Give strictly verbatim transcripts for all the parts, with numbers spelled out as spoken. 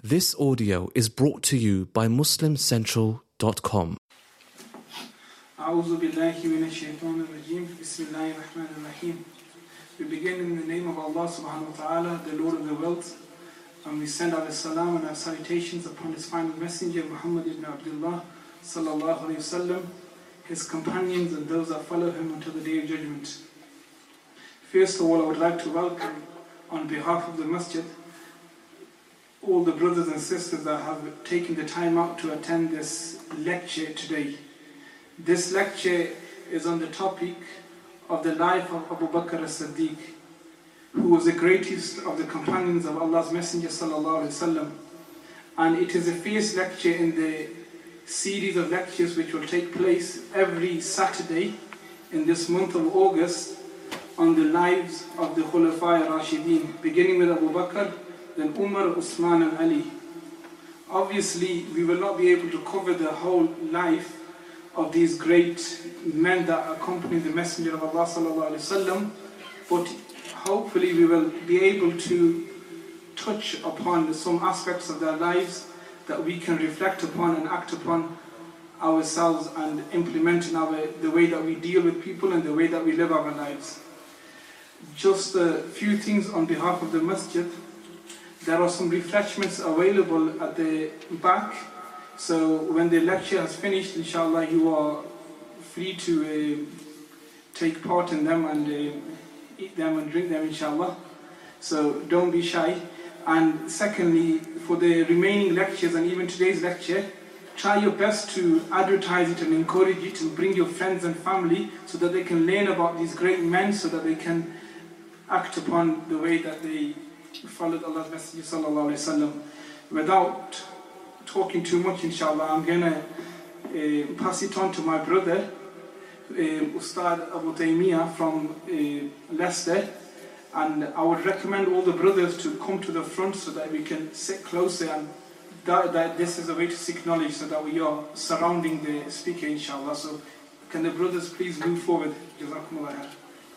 This audio is brought to you by muslim central dot com. أعوذ بالله من الشيطان الرجيم بسم الله الرحمن الرحيم. We begin in the name of Allah subhanahu wa ta'ala, the Lord of the worlds, and we send our salam and our salutations upon His final messenger Muhammad ibn Abdullah sallallahu alayhi wasallam, his companions and those that follow him until the day of judgment. First of all, I would like to welcome on behalf of the masjid all the brothers and sisters that have taken the time out to attend this lecture today. This lecture is on the topic of the life of Abu Bakr as-Siddiq, who was the greatest of the companions of Allah's Messenger sallallahu alaihi wasallam. And it is the first lecture in the series of lectures which will take place every Saturday in this month of August on the lives of the Khulafa Rashideen, beginning with Abu Bakr, then Umar, Uthman and Ali. Obviously, we will not be able to cover the whole life of these great men that accompany the Messenger of Allah sallallahu alaihi wasallam, but hopefully we will be able to touch upon some aspects of their lives that we can reflect upon and act upon ourselves and implement in our, the way that we deal with people and the way that we live our lives. Just a few things on behalf of the masjid. There are some refreshments available at the back, so when the lecture has finished, inshallah, you are free to uh, take part in them and uh, eat them and drink them, inshallah. So don't be shy. And secondly, for the remaining lectures and even today's lecture, try your best to advertise it and encourage it and bring your friends and family so that they can learn about these great men, so that they can act upon the way that they followed Allah's Messenger sallallahu alaihi wasallam. Without talking too much, inshallah, I'm gonna uh, pass it on to my brother, uh, Ustad Abu Taymiyyah from uh, Leicester, and I would recommend all the brothers to come to the front so that we can sit closer, and that, that this is a way to seek knowledge so that we are surrounding the speaker, inshallah. So can the brothers please move forward? Jazakumullah khair.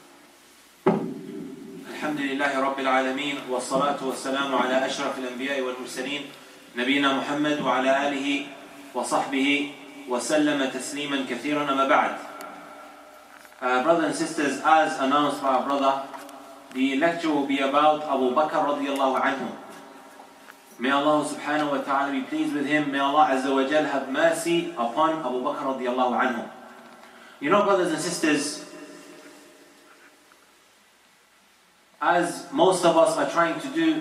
الحمد لله رب العالمين والصلاة والسلام على أشرف الأنبياء والمرسلين نبينا محمد وعلى آله وصحبه وسلم تسليما كثيرا أما بعد. Uh, brothers and sisters, as announced by our brother, the lecture will be about Abu Bakr radiallahu anhu. May Allah subhanahu wa ta'ala be pleased with him. May Allah azza wa jal have mercy upon Abu Bakr radiallahu anhu. You know, brothers and sisters, as most of us are trying to do,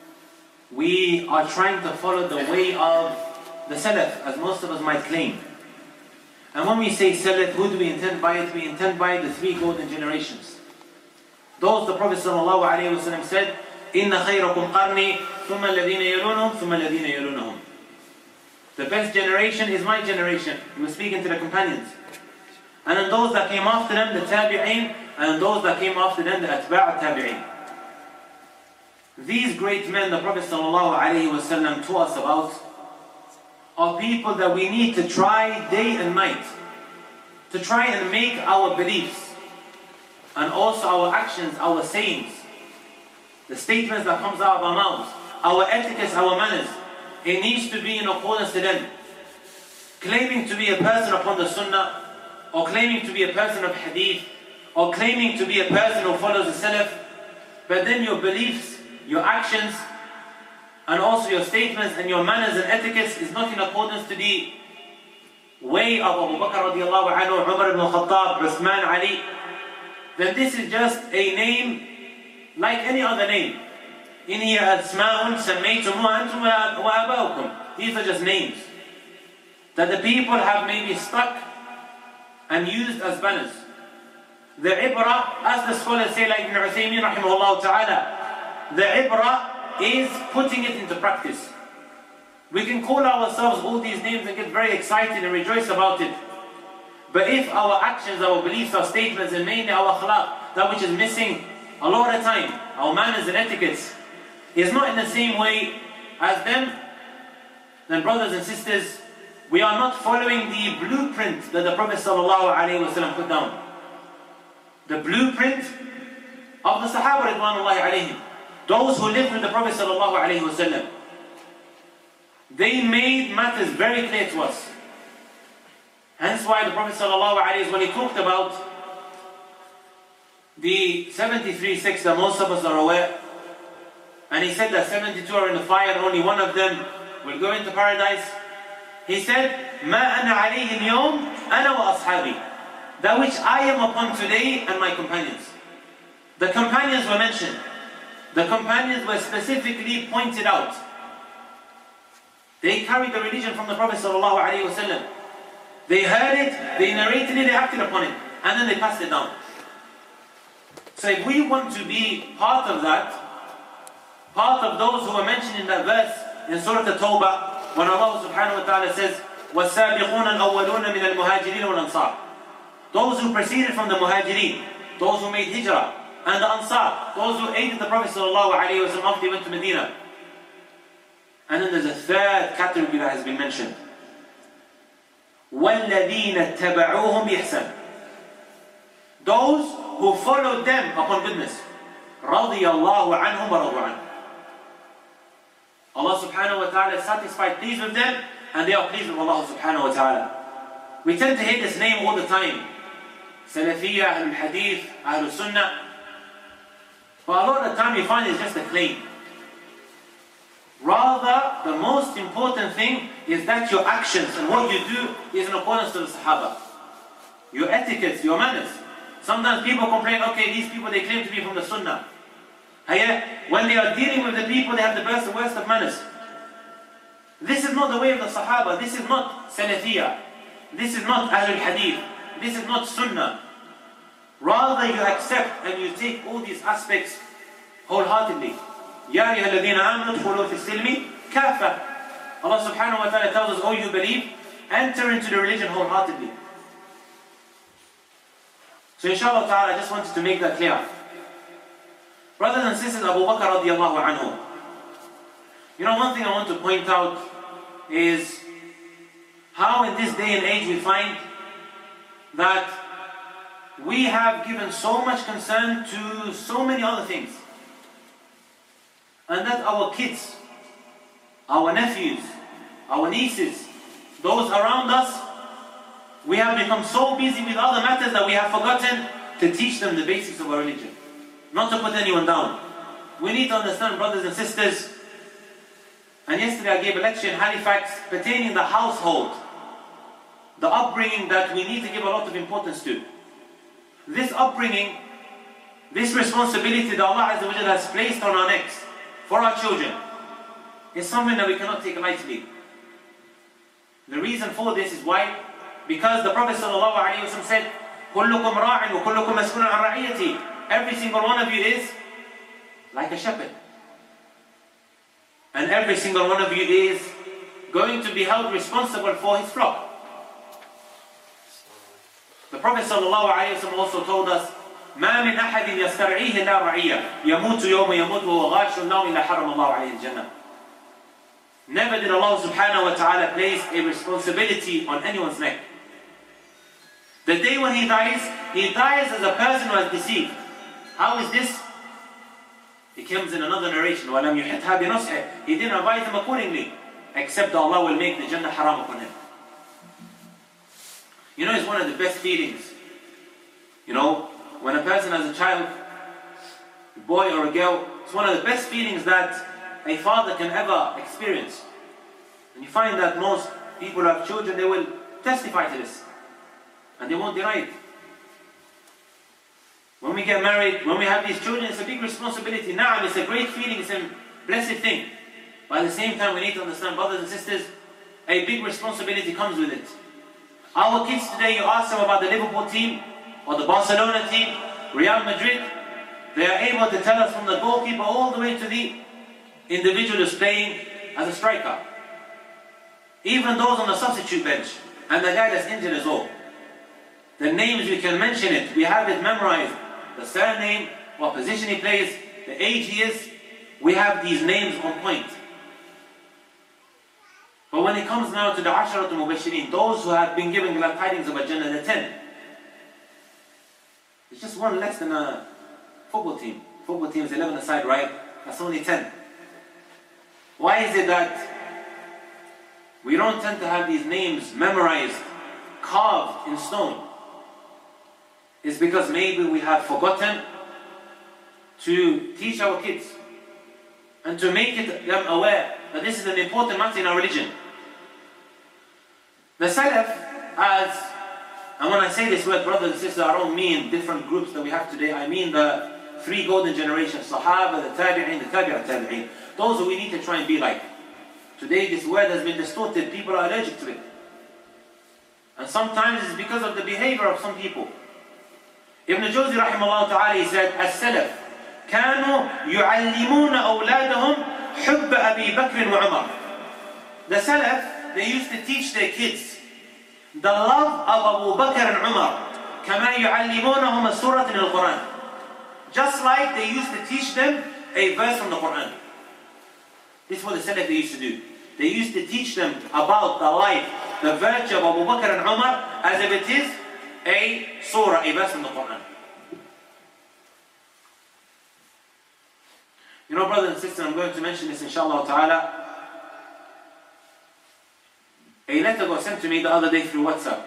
we are trying to follow the way of the Salaf, as most of us might claim. And when we say Salaf, who do we intend by it? We intend by the three golden generations. Those the Prophet ﷺ said, إِنَّ خَيْرَكُمْ قَرْنِي ثُمَّ الَّذِينَ يَلُونَهُمْ ثُمَّ الَّذِينَ يَلُونَهُمْ. The best generation is my generation. He was speaking to the companions. And then those that came after them, the tabi'een, and those that came after them, the atba' tabi'een. These great men the Prophet ﷺ taught us about are people that we need to try day and night to try and make our beliefs and also our actions, our sayings, the statements that comes out of our mouths, our etiquettes, our manners, it needs to be in accordance to them. Claiming to be a person upon the sunnah, or claiming to be a person of hadith, or claiming to be a person who follows the salaf, but then your beliefs, your actions, and also your statements and your manners and etiquettes is not in accordance to the way of Abu Bakr radiallahu anhu, Umar ibn Khattab, Uthman, Ali, then this is just a name like any other name. In here, asma'un sammaytumuha antum wa aba'ukum. These are just names that the people have maybe stuck and used as banners. The ibrah, as the scholars say, like Ibn Uthaymeen rahimahullah ta'ala, the ibrah is putting it into practice. We can call ourselves all these names and get very excited and rejoice about it. But if our actions, our beliefs, our statements, and mainly our akhlaq, that which is missing a lot of time, our manners and etiquettes, is not in the same way as them, then brothers and sisters, we are not following the blueprint that the Prophet ﷺ put down. The blueprint of the Sahaba ridwanullahi alayhim, those who lived with the Prophet ﷺ. they made matters very clear to us. Hence why the Prophet ﷺ, when he talked about the seventy-three sects that most of us are aware, and he said that seventy-two are in the fire and only one of them will go into paradise, he said, مَا أَنَا عَلَيْهِ الْيَوْمِ أَنَا وَأَصْحَابِي, that which I am upon today and my companions. The companions were mentioned. The companions were specifically pointed out. They carried the religion from the Prophet ﷺ. They heard it, they narrated it, they acted upon it, and then they passed it down. So if we want to be part of that, part of those who were mentioned in that verse in Surah At-Tawbah, when Allah subhanahu wa ta'ala says, وَالسَّابِقُونَ الْأَوَّلُونَ مِنَ الْمُهَاجِرِينَ وَالْأَنصَارِ, those who proceeded from the Muhajirin, those who made hijrah, and the Ansar, those who aided the Prophet sallallahu alaihi wasallam after he went to Medina. And then there's a third category that has been mentioned. وَالَّذِينَ اتَّبَعُوهُمْ بِإِحْسَانٍ, those who followed them upon goodness. رَضِيَ اللَّهُ عَنْهُمْ وَرَضُوا عَنْهُ, Allah subhanahu wa ta'ala is satisfied, pleased with them, and they are pleased with Allah subhanahu wa ta'ala. We tend to hear this name all the time. Salafiyya, Ahlul Hadith, Ahlul Sunnah. But a lot of the time you find it's just a claim. Rather, the most important thing is that your actions and what you do is in accordance to the Sahaba. Your etiquettes, your manners. Sometimes people complain, okay, these people, they claim to be from the Sunnah. When they are dealing with the people, they have the best and worst of manners. This is not the way of the Sahaba. This is not Salafiyya. This is not Ahlul Hadith. This is not Sunnah. Rather, you accept and you take all these aspects wholeheartedly. Ya ayyuha alladhina amanu udkhulu fi as-silmi kaffa. Allah subhanahu wa ta'ala tells us, oh, you believe, enter into the religion wholeheartedly. So inshallah ta'ala, I just wanted to make that clear. Brothers and sisters, Abu Bakr radiallahu anhu. You know, one thing I want to point out is how in this day and age we find that we have given so much concern to so many other things. And that our kids, our nephews, our nieces, those around us, we have become so busy with other matters that we have forgotten to teach them the basics of our religion. Not to put anyone down. We need to understand, brothers and sisters, and yesterday I gave a lecture in Halifax pertaining the household, the upbringing that we need to give a lot of importance to. This upbringing, this responsibility that Allah Azza wa Jalla has placed on our necks for our children is something that we cannot take lightly. The reason for this is why? Because the Prophet sallallahu alaihi wasallam said, كُلُّكُمْ رَاعٍ وَكُلُّكُمْ مَسْئُولٌ عَنْ رَعِيَّتِهِ. Every single one of you is like a shepherd. And every single one of you is going to be held responsible for his flock. The Prophet ﷺ also told us, مَا مِنْ أَحَدٍ يَسْتَرْعِيهِ لَا رَعِيَّةٍ يَمُوتُ يَوْمَ يَمُوتُ وَهُوَ غَاشٌ النَّوْمِ إِلَّا حَرَّمَ اللَّهُ عَلَيْهِ الْجَنَّةِ. Never did Allah subhanahu wa ta'ala place a responsibility on anyone's neck. The day when he dies, he dies as a person who has deceived. How is this? It comes in another narration. وَلَمْ يُحِتْهَا بِنُصْحِهِ. He didn't advise him accordingly, except that Allah will make the Jannah haram upon him. You know, it's one of the best feelings. You know, when a person has a child, a boy or a girl, it's one of the best feelings that a father can ever experience. And you find that most people who have children, they will testify to this. And they won't deny it. When we get married, when we have these children, it's a big responsibility. Now, it's a great feeling, it's a blessed thing. But at the same time, we need to understand, brothers and sisters, a big responsibility comes with it. Our kids today, you ask them about the Liverpool team, or the Barcelona team, Real Madrid, they are able to tell us from the goalkeeper all the way to the individual who's playing as a striker. Even those on the substitute bench, and the guy that's injured as well. The names, we can mention it, we have it memorized. The surname, what position he plays, the age he is, we have these names on point. But when it comes now to the Asharatul Mubashirin, those who have been given glad tidings of a Jannah, the ten, it's just one less than a football team. Football team is eleven aside, right? That's only ten. Why is it that We don't tend to have these names memorized, carved in stone. It's because maybe we have forgotten to teach our kids and to make it, them aware that this is an important matter in our religion. The Salaf, as, and when I say this word, brothers and sisters, I don't mean different groups that we have today. I mean the three golden generations, Sahaba, the Tabi'in, the Tabi'at Tabi'in. Those who we need to try and be like. Today this word has been distorted, people are allergic to it. And sometimes it's because of the behavior of some people. Ibn Jawzi rahimahullah ta'ala, he said, As-Salaf كانوا يعلمون أولادهم حب أبي بكر وعمر. The Salaf, they used to teach their kids the love of Abu Bakr and Umar كما يعلمونهم السورة من القرآن. Just like they used to teach them a verse from the Quran. This is what the Salaf they used to do. They used to teach them about the life, the virtue of Abu Bakr and Umar as if it is a surah, a verse from the Quran. You know, brothers and sisters, I'm going to mention this inshallah ta'ala. A letter got sent to me the other day through WhatsApp.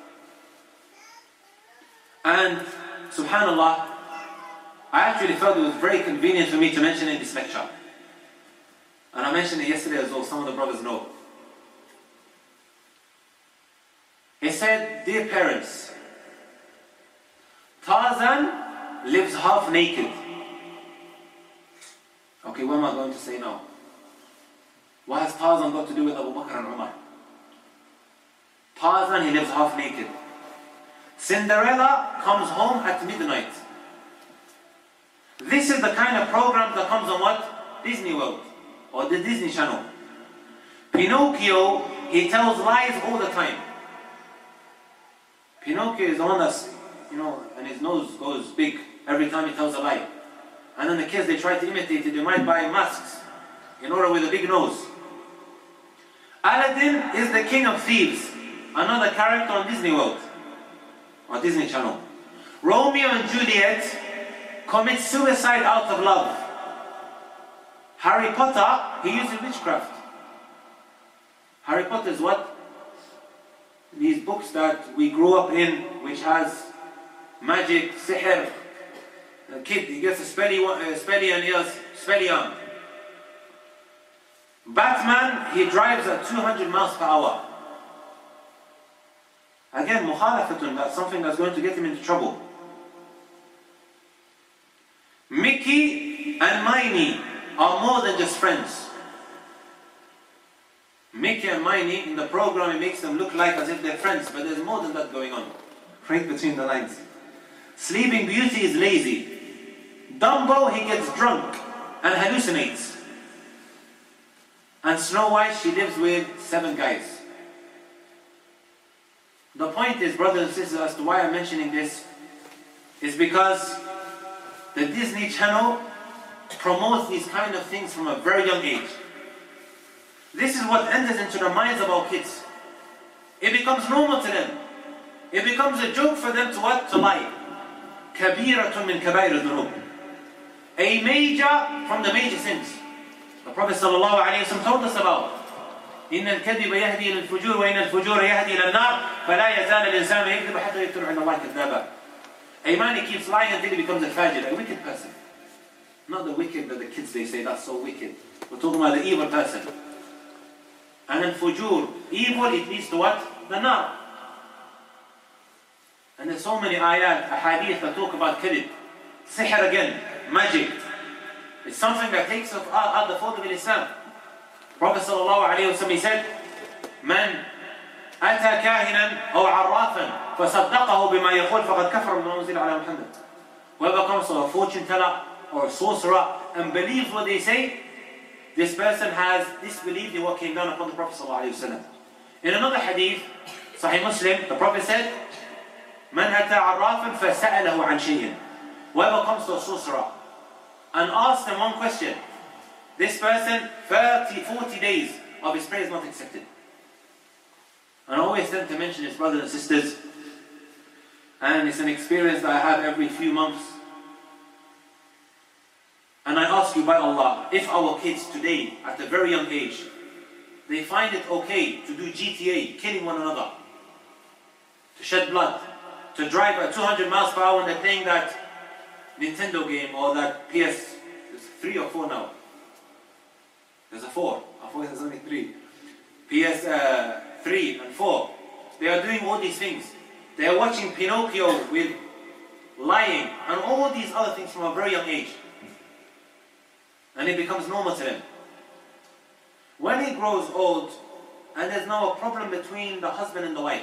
And subhanallah, I actually felt it was very convenient for me to mention in this lecture. And I mentioned it yesterday as well, some of the brothers know. He said, dear parents, Tarzan lives half naked. Okay, what am I going to say now? What has Tarzan got to do with Abu Bakr and Umar? Tarzan, he lives half naked. Cinderella comes home at midnight. This is the kind of program that comes on what? Disney World or the Disney Channel. Pinocchio, he tells lies all the time. Pinocchio is the one that's, you know, and his nose goes big every time he tells a lie. And then the kids, they try to imitate it. They might buy masks in order with a big nose. Aladdin is the king of thieves. Another character on Disney World or Disney Channel. Romeo and Juliet commit suicide out of love. Harry Potter, he uses witchcraft. Harry Potter is what? These books that we grew up in, which has magic, sihr. The kid, he gets a spelly, uh, spelly and he has spelly on. Batman, he drives at two hundred miles per hour. Again, mukhalafatun, that's something that's going to get him into trouble. Mickey and Minnie are more than just friends. Mickey and Minnie, in the program, it makes them look like as if they're friends, but there's more than that going on. Read between the lines. Sleeping Beauty is lazy. Dumbo, he gets drunk and hallucinates. And Snow White, she lives with seven guys. The point is, brothers and sisters, as to why I'm mentioning this, is because the Disney Channel promotes these kind of things from a very young age. This is what enters into the minds of our kids. It becomes normal to them. It becomes a joke for them to what? To lie. Kabiratun min kabair al-dhunub. A major from the major sins. The Prophet sallallahu alayhi wa sallam told us about. إن الكذب يهدي إلى الفجور وإن الفجور يهدي إلى النار فلا يزال الإنسان يكذب حتى يكتب عند الله كذابا. A man, he keeps lying until he becomes a fajr, a wicked person. Not the wicked that the kids they say, that's so wicked. We're talking about the evil person. And then fujur, evil, it leads to what? The nar. And there's so many ayat, ahadith that talk about kadhib. Sihr again, magic. It's something that takes us out the fold of Islam. Prophet sallallahu alayhi wa sallam, he said, Man أتى كاهنا أو عرافا فصدقه بما يقول فقد كفر بما أنزل على محمد. Whoever comes to a fortune teller or a sorcerer and believes what they say, this person has disbelieved in what came down upon the Prophet sallallahu alayhi wa sallam. In another hadith, Sahih Muslim, the Prophet said, من أتى عرافا فسأله عن شيء. Whoever comes to a sorcerer and asks them one question, this person, thirty, forty days of his prayer is not accepted. And I always tend to mention this, brothers and sisters, and it's an experience that I have every few months. And I ask you by Allah, if our kids today, at a very young age, they find it okay to do G T A, killing one another, to shed blood, to drive at two hundred miles per hour when they're playing that Nintendo game or that P S three or four now. There's a four. I thought there's only three. P S uh, three and four. They are doing all these things. They are watching Pinocchio with lying and all these other things from a very young age. And it becomes normal to them. When he grows old and there's now a problem between the husband and the wife,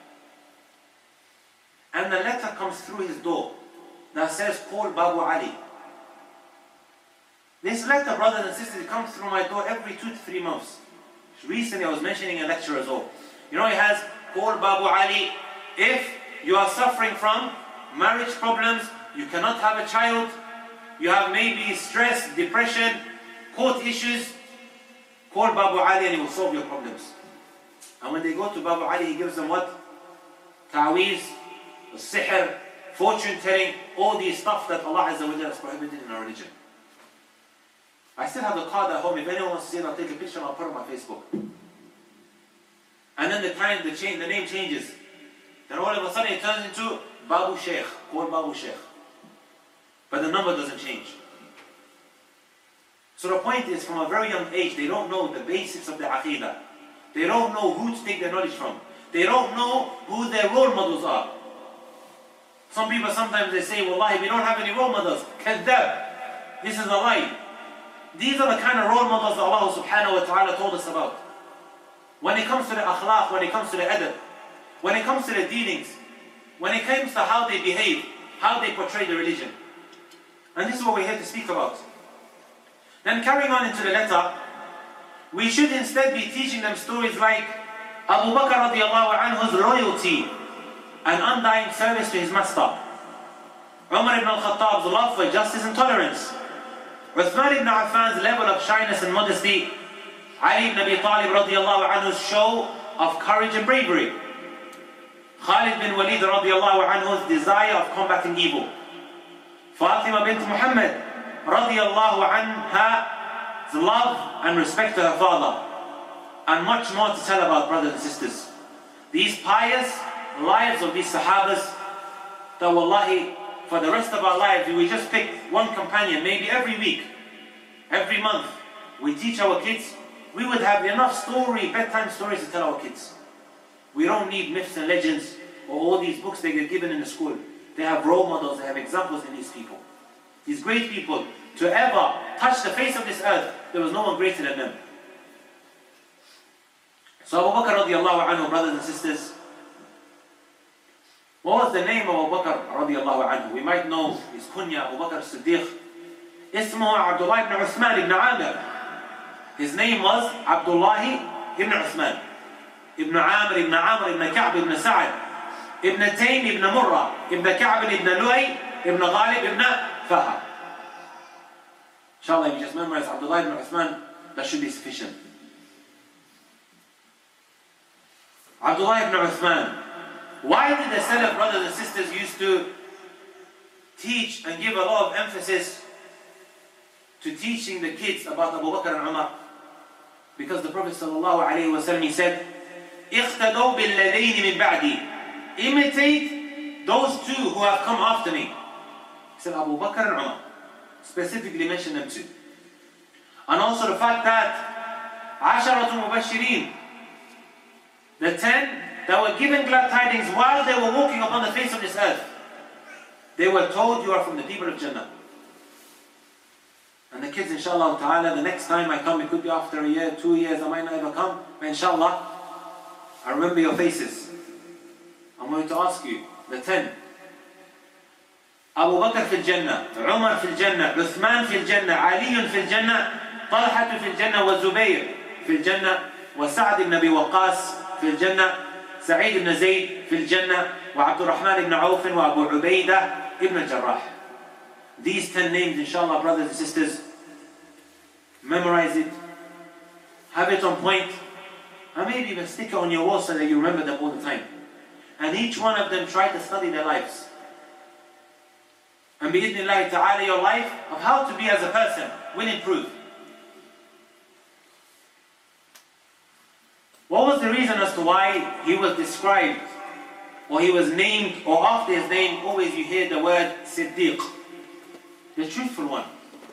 and the letter comes through his door that says, call Babu Ali. This letter, brothers and sisters, comes through my door every two to three months. Recently I was mentioning a lecture as well. You know, it has, call Babu Ali. If you are suffering from marriage problems, you cannot have a child, you have maybe stress, depression, court issues, call Babu Ali and he will solve your problems. And when they go to Babu Ali, he gives them what? Ta'weez, sihr, fortune telling, all these stuff that Allah Azza wa Jalla has prohibited in our religion. I still have the card at home. If anyone wants to see it, I'll take a picture and I'll put it on my Facebook. And then the time, the, change, the name changes. Then all of a sudden it turns into Babu Sheikh, call Babu Sheikh. But the number doesn't change. So the point is, from a very young age, they don't know the basics of the Aqidah. They don't know who to take their knowledge from. They don't know who their role models are. Some people sometimes they say, Wallahi, we don't have any role models. Kadhab. This is a lie. These are the kind of role models that Allah subhanahu wa ta'ala told us about. When it comes to the akhlaq, when it comes to the adab, when it comes to the dealings, when it comes to how they behave, how they portray the religion. And this is what we're here to speak about. Then carrying on into the letter, we should instead be teaching them stories like Abu Bakr radiallahu anhu's loyalty and undying service to his master, Umar ibn al-Khattab's love for justice and tolerance, Uthman ibn Affan's level of shyness and modesty, Ali ibn Abi Talib radiallahu anhu's show of courage and bravery, Khalid bin Walid radiallahu anhu's desire of combating evil, Fatima bint Muhammad radiallahu anha's love and respect to her father, and much more to tell about, brothers and sisters. These pious lives of these Sahabas, that wallahi, for the rest of our lives, if we just pick one companion, maybe every week, every month, we teach our kids, we would have enough story, bedtime stories to tell our kids. We don't need myths and legends, or all these books they get given in the school. They have role models, they have examples in these people. These great people, to ever touch the face of this earth, there was no one greater than them. So Abu Bakr radiallahu anhu, brothers and sisters, what was the name of Abu Bakr radiallahu anhu? We might know his kunya, Abu Bakr Siddiq. Ismuhu Abdullah ibn Uthman ibn Amir. His name was Abdullah ibn Uthman, ibn Amir, ibn Amr, ibn Ka'b, ibn Sa'ad, ibn Taym, ibn Murrah, ibn Ka'b, ibn Luay, ibn Ghalib, ibn Fahad. Inshallah, if you just memorize Abdullah ibn Uthman, that should be sufficient. Abdullah ibn Uthman. Why did the Salaf brothers and sisters used to teach and give a lot of emphasis to teaching the kids about Abu Bakr and Umar? Because the Prophet sallallahu alayhi wa sallam, he said, اِقْتَدَوْا بِالَّذَيْنِ مِنْ بَعْدِي. Imitate those two who have come after me. He said Abu Bakr and Umar. Specifically mentioned them too. And also the fact that عَشَرَةُ مُبَشِّرِينَ, the ten that were given glad tidings while they were walking upon the face of this earth. They were told, you are from the people of Jannah. And the kids, inshallah ta'ala, the next time I come, it could be after a year, two years, I might not ever come, but inshallah, I remember your faces. I'm going to ask you, the ten. Abu Bakr fil Jannah, Umar fil Jannah, Uthman fil Jannah, Ali fil Jannah, Talha fil Jannah, wa Zubayr fil Jannah, wa Sa'd ibn Abi Waqqas fil Jannah, Sa'id ibn Zayd fil Jannah, wa Abdul Rahman ibn Auf, wa Abu Ubaidah ibn Jarrah. These ten names, inshallah, brothers and sisters, memorize it, have it on point, and maybe even stick it on your wall so that you remember them all the time. And each one of them try to study their lives. And bi-idhnillahi ta'ala, your life of how to be as a person will improve. What was the reason as to why he was described, or he was named, or after his name, always you hear the word Siddiq, the truthful one.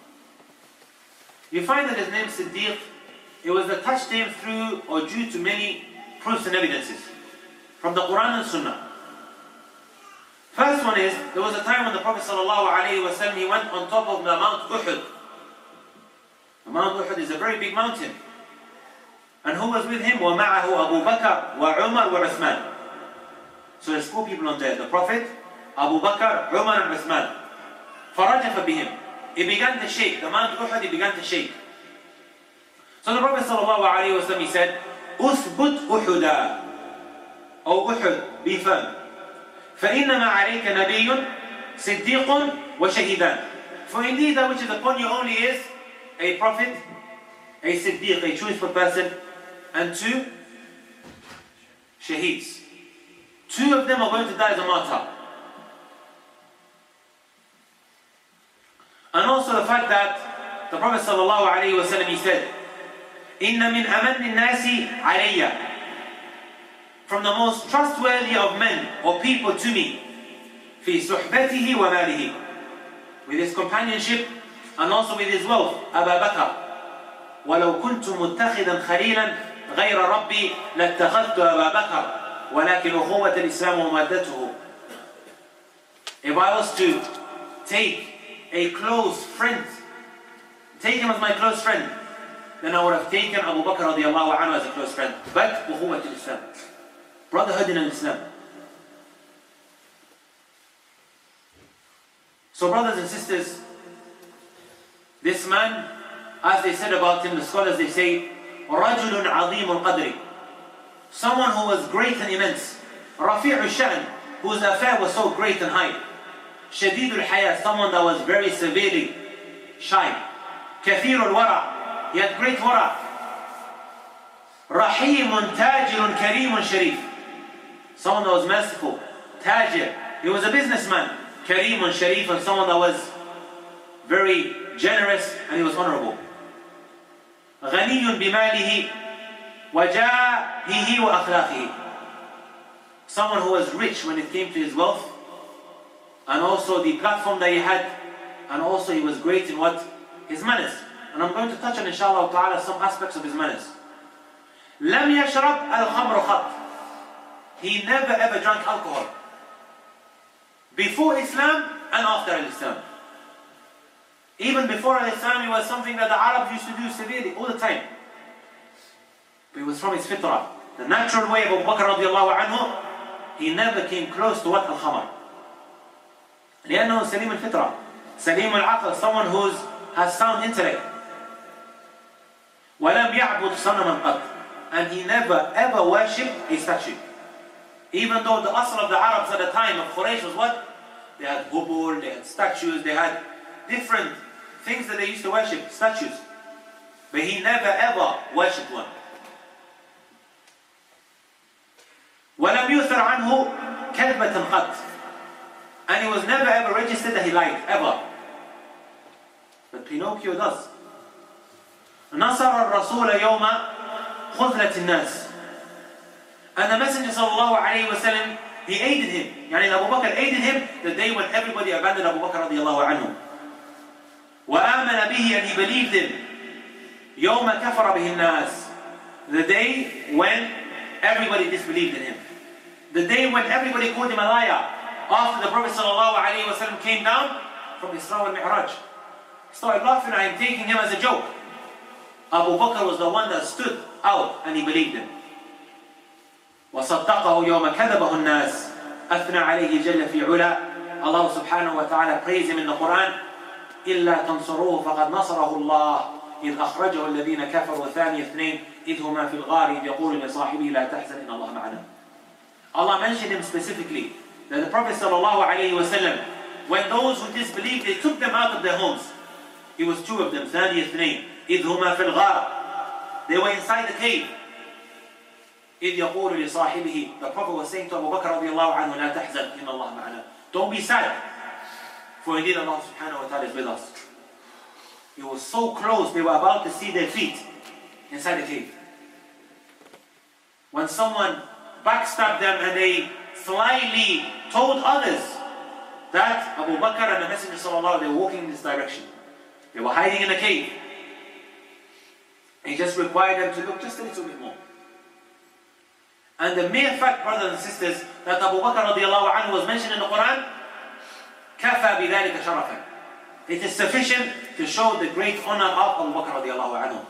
You find that his name Siddiq, it was attached to him through or due to many proofs and evidences from the Quran and Sunnah. First one is, there was a time when the Prophet ﷺ, he went on top of the Mount Uhud. The Mount Uhud is a very big mountain. And who was with him? وَمَعَهُ أَبُو بَكَرْ وَعُمَرْ وَعُثْمَانْ. So there's four people on there. The Prophet, Abu Bakr, Umar and Uthman. فَرَجَفَ بِهِمْ. He began to shake. The Mount Uhud, he began to shake. So the Prophet ﷺ, he said, أُثْبُتْ أُحُدًا. O Uhud, be firm. فَإِنَّمَا عَلَيْكَ نَبِيٌّ صِدِّيقٌ وَشَهِدًا. For indeed that which is upon you only is a prophet, a Siddiq, a truthful person, and two shaheeds. Two of them are going to die as a martyr. And also the fact that the Prophet ﷺ, he said, إِنَّ مِنْ أَمَنِّ النَّاسِ عَلَيَّ. From the most trustworthy of men or people to me, فِي صُحْبَتِهِ وَمَالِهِ. With his companionship and also with his wealth, أبا بكر. وَلَوْ كُنْتُ مُتَّخِذًا خَلِيلًا غَيْرَ رَبِّي لَاتَّخَذْتُ أَبَا بكر. ولكن أخوة الإسلام ومادته. If I was to take a close friend, take him as my close friend, then I would have taken Abu Bakr radiallahu anhu as a close friend. But أخوة الإسلام, brotherhood in Islam. So brothers and sisters, this man, as they said about him, the scholars they say, رجل عظيم القدر. Someone who was great and immense. Rafi' al-sha'n, whose affair was so great and high. Shadid al-haya, someone that was very severely shy. Kathir al-wara, he had great wara. Rahimun tajirun kareemun sharif, someone that was merciful. Tajir, he was a businessman. Kareemun sharif, and someone that was very generous and he was honorable. Ghaniyun bimalihi وَجَاهِهِ وَأَخْلَاقِهِ. Someone who was rich when it came to his wealth, and also the platform that he had, and also he was great in what? His manners. And I'm going to touch on, inshallah ta'ala, some aspects of his manners. لَمْ يَشْرَبْ الْخَمْرُ خَطْ. He never ever drank alcohol. Before Islam and after Islam. Even before Islam, it was something that the Arabs used to do severely, all the time. But it was from his fitrah. The natural way of Abu Bakr radiallahu anhu, he never came close to what? Al-Khamar. لأنه سليم الفطرة, سليم العقل, someone who has sound intellect. وَلَمْ يَعْبُدْ صَنَمًا قَطْ. And he never ever worshipped a statue. Even though the asl of the Arabs at the time of Quraysh was what? They had hubul, they had statues, they had different things that they used to worship, statues. But he never ever worshipped one. وَلَمْ يُثَرْ عَنْهُ كَذْبَةً قَطْ. And he was never ever registered that he lied, ever. But Pinocchio does. نَصَرَ الرَّسُولَ يَوْمَ خُذْلَةِ النَّاسِ. And the Messenger sallallahu alayhi wa sallam, he aided him. Yani Abu Bakr aided him the day when everybody abandoned Abu Bakr radiallahu anhu. وَآمَنَ بِهِ, and he believed him. يَوْمَ كَفَرَ بِهِ النَّاسِ. The day when everybody disbelieved in him. The day when everybody called him a liar. After the Prophet sallallahu alayhi wa sallam came down from Isra wal Mi'raj. He started laughing at him, taking him as a joke. Abu Bakr was the one that stood out and he believed him. وَصَدَّقَهُ يَوْمَ كَذَبَهُ النَّاسِ أَثْنَى عَلَيْهِ جَلَّ فِي عُلَى. Allah subhanahu wa ta'ala praised him in the Quran. إِلَّا تَنْصُرُوهُ فَقَدْ نَصَرَهُ اللَّهُ إِذْ أَخْرَجَهُ الَّذِينَ كَفَرُوا ثَانِيَ اثْنَيْنِ إِذْ هُمَا فِي الْغَارِ إِذْ يَقُولُ لِصَاحِبِهِ لَا تَحْزَنْ إِنَّ اللَّهَ مَعَنَا. Allah mentioned him specifically. That the Prophet sallallahu alayhi wa sallam, when those who disbelieved, they took them out of their homes. It was two of them, ثَانِيَ اثْنَيْنِ إِذْ هُمَا فِي الْغَارِ. They were inside the cave. إِذْ يَقُولُ لِصَاحِبِهِ. The Prophet was saying to Abu Bakr radiallahu anhu, لَا تَحْزَنْ إِنَّ اللَّهَ مَعَنَا. Don't be sad, for indeed Allah subhanahu wa ta'ala is with us. It was so close, they were about to see their feet inside the cave. when someone backstabbed them and they slyly told others that Abu Bakr and the Messenger sallallahu they were walking in this direction. They were hiding in a cave. He just required them to look just a little bit more. And the mere fact, brothers and sisters, that Abu Bakr radiallahu anhu was mentioned in the Quran, كَفَى بِذَلِكَ شَرَفًا. It is sufficient to show the great honor of Abu Bakr radiallahu anhu.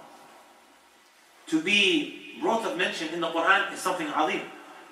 To be brought of mention in the Quran is something azim.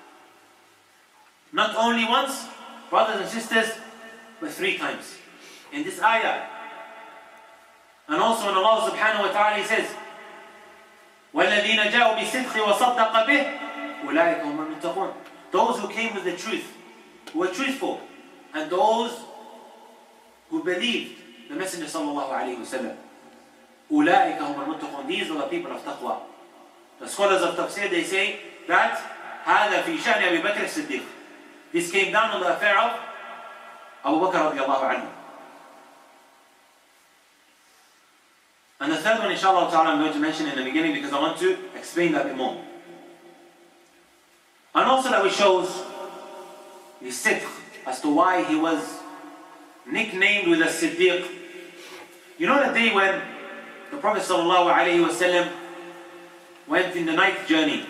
Not only once, brothers and sisters, but three times. In this ayah. And also when Allah subhanahu wa ta'ala says, وَالَّذِينَ جَاءُوا بِالصِّدْقِ وَصَدَّقَ بِهِ أُولَٰئِكَ هُمُ الْمُتَّقُونَ. Those who came with the truth, who were truthful, and those who believed the Messenger sallallahu alayhi wa sallam. أُولَٰئِكَ هُمُ الْمُتَّقُونَ. These are the people of taqwa. The scholars of tafsir, they say that هذا في شأن أبي بكر الصديق. This came down on the affair of Abu Bakr radiallahu anhu. And the third one, inshallah ta'ala, I'm going to mention in the beginning because I want to explain that a bit more. And also that we shows the sidq as to why he was nicknamed with a Siddiq. You know the day when the Prophet sallallahu alayhi wa sallam went in the night journey.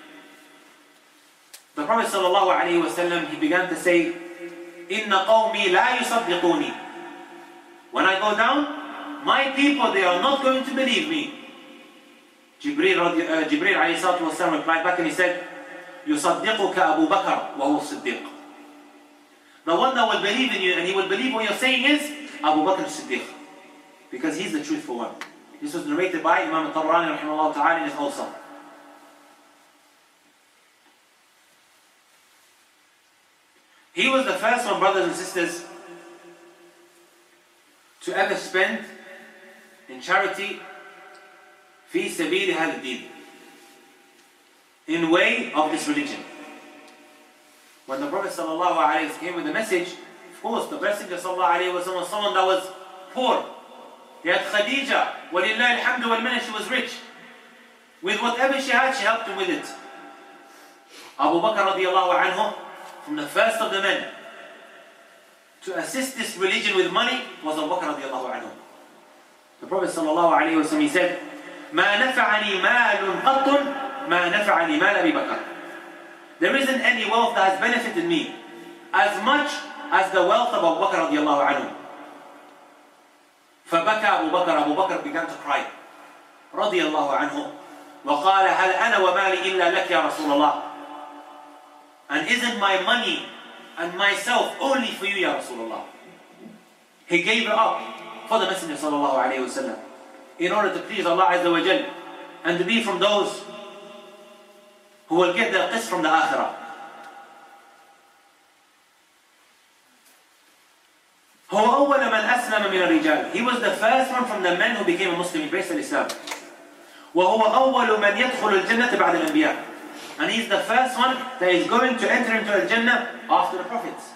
The Prophet sallallahu alayhi wa sallam, he began to say, إِنَّ قَوْمِي لَا يُصَدِّقُونِي. When I go down, my people, they are not going to believe me. Jibreel, uh, Jibreel alayhi salatu wa sallam replied back and he said, يُصَدِّقُكَ أَبُو بَكَرْ وَهُوَ الصِّدِّيقُ. The one that will believe in you and he will believe what you're saying is Abu Bakr as-Siddiq. Because he's the truthful one. This was narrated by Imam al-Tabarani rahimahullah ta'ala in his Awsat. He was the first one, brothers and sisters, to ever spend in charity fi sabili hadha din, in way of this religion. When the Prophet sallallahu alaihi wasallam came with the message, of course the Messenger sallallahu alaihi wasallam was someone that was poor. He had Khadija, walillahi alhamdu wal minna, she was rich. With whatever she had, she helped him with it. Abu Bakr radiallahu anhu, from the first of the men to assist this religion with money, was Abu Bakr radiallahu anhu. The Prophet sallallahu alaihi wasallam, he said, مَا نَفَعَنِي مَالٌ قَطٌ مَا نَفَعَنِي مَالَ أَبِي بَكْرٍ. There isn't any wealth that has benefited me as much as the wealth of Abu Bakr radiallahu anhu. فبكى أبو بكر. Abu Bakr began to cry رضي الله عنه وقال هل أنا ومالي إلا لك يا رسول الله. And isn't my money and myself only for you, Ya Rasulullah? He gave it up for the Messenger sallallahu alayhi wa sallam in order to please Allah Azza wa Jal and to be from those who will get their qism from the akhirah. هو أول من أسلم من الرجال. He was the first one from the men who became a Muslim, embraced Islam. وهو أول من يدخل الجنة بعد الأنبياء. And he's the first one that is going to enter into Al-Jannah after the prophets.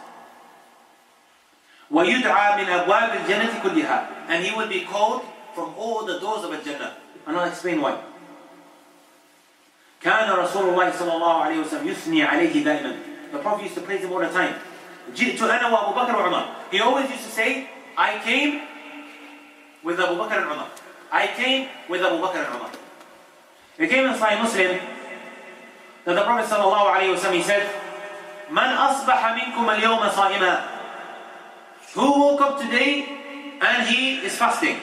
ويدعى من أبواب الجنة كلها. And he will be called from all the doors of Al-Jannah. And I'll explain why. كان رسول الله صلى الله عليه وسلم يثني عليه دائما. The Prophet used to praise him all the time. جئت أنا وأبو بكر وعمر. He always used to say, I came with Abu Bakr and Umar. I came with Abu Bakr and Umar. It came in Sahih Muslim that the Prophet صلى الله عليه وسلم, he said, من أصبح منكم اليوم صائما. Who woke up today and he is fasting?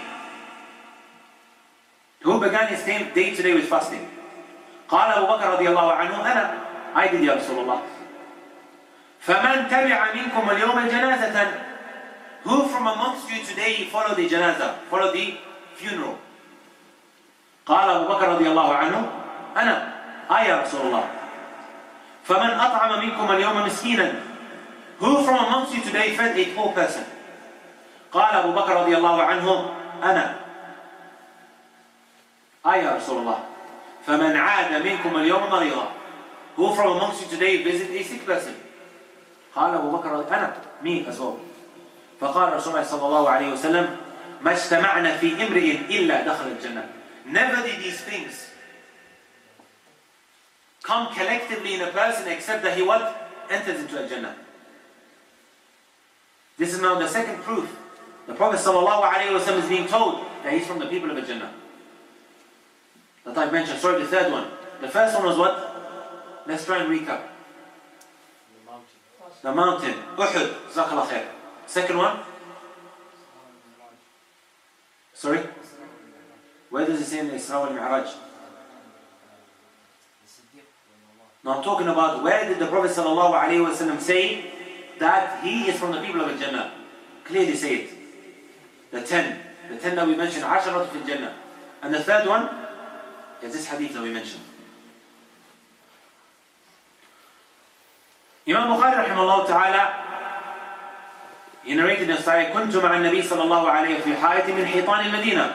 Who began his day today with fasting? قال أبو بكر رضي الله عنه أنا. I did, يا رسول الله. فمن تبع منكم اليوم الجنازة. Who from amongst you today follow the janazah, follow the funeral? قال أبو بكر رضي الله عنه أنا. I, يا رسول الله. فمن أطعم منكم اليوم مسكينا. Who from amongst you today fed a poor person? قال أبو بكر رضي الله عنه أنا. I, يا رسول الله. فمن عاد منكم اليوم مريضا. Who from amongst you today visit a sick person? قال أبو بكر أنا. Me as well. فقال رسول الله صلى الله عليه وسلم ما اجتمعنا في امرئ إلا دخل الجنة. Never did these things come collectively in a person except that he what? Enters into Al-Jannah. This is now the second proof. The Prophet ﷺ is being told that he's from the people of Al-Jannah. That I mentioned, sorry, the third one. The first one was what? Let's try and recap. The mountain. Uhud. Jazakallah khair. Second one? Sorry? Where does it say in the Isra wal Mi'raj? Now I'm talking about where did the Prophet ﷺ say that he is from the people of Al-Jannah? Clearly say it. The ten. The ten that we mentioned. Asharatu fil Jannah. And the third one is this hadith that we mentioned. Imam Bukhari rahimahullah ta'ala, he narrated in Sahih, كنت مع النبي صلى الله عليه في حائط من حيطان المدينة.